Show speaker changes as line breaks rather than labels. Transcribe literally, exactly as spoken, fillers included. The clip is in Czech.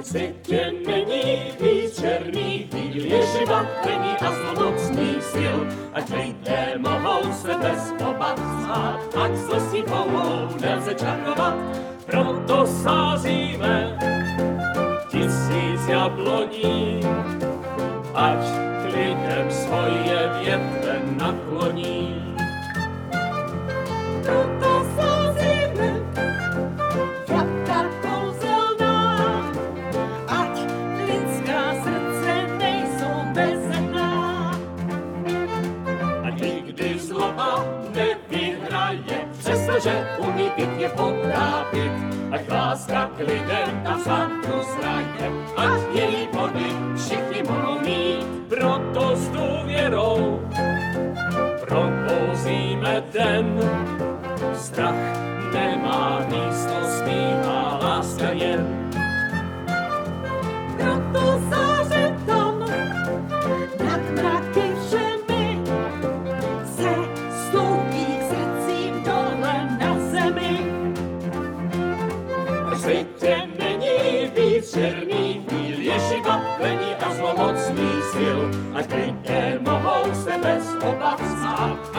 světě není víc černý díl, je živatlení a zlomocných sil. Ať lidé mohou se bez obav smát, ať zlostí pouhou nelze čarovat. Proto sázíme tisíc jabloní, ať k lidem svoje větve nakloní.
Proto sázíme jablka kouzelná, ať lidská srdce nejsou bezedná.
Ať nikdy zloba nevyhraje, přestože umí pěkně potrápit. Ať láska k lidem ta sám zraje, ať její vody všichni mohou mít. Proto s důvěrou propouzíme den. Strach nemá místo, zpívá láska jen.
Proto záře tam nad mraky všemi se stoupí k srdcím dole na zemi.
V světě není víc černý díl, je živatlení a zlomocných sil. Ať lidé mohou se bez obav smát,